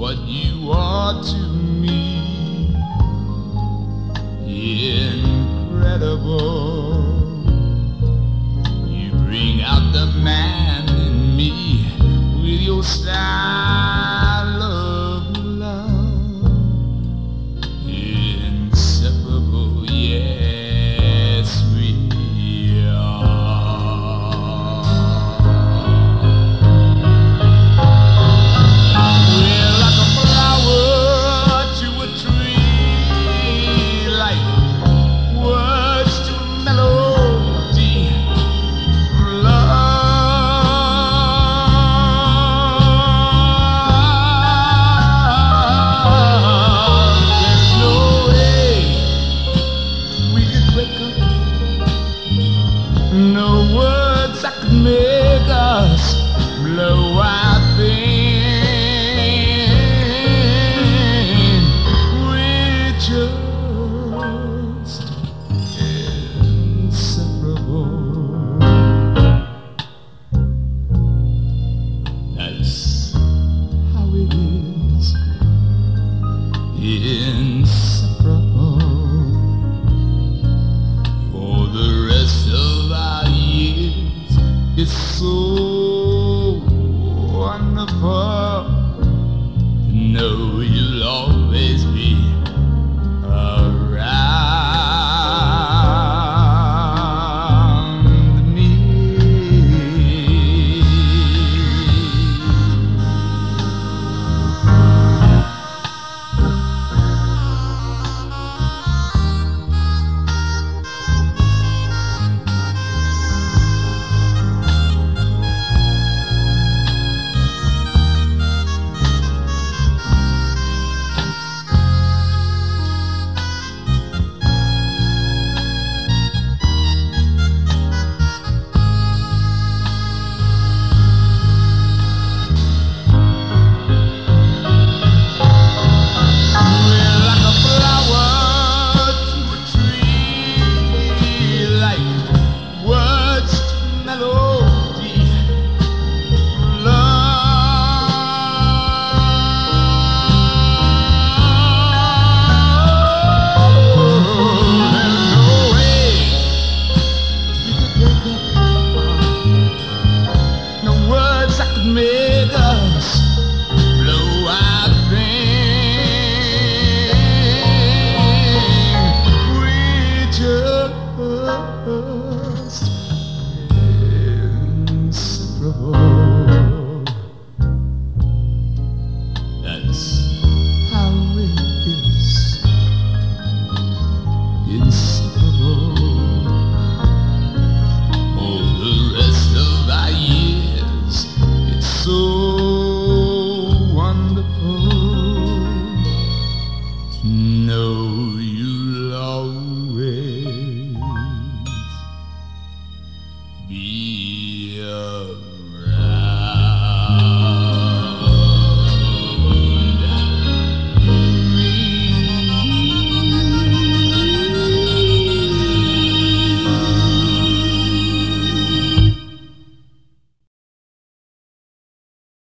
what you are to me. Incredible. You bring out the man in me with your style of love. Inseparable, yes we are. We're like a flower to a tree, like words to a melody of love. There's no way we could break up. No words that could make us blow our thing. We're just inseparable. That's how it is.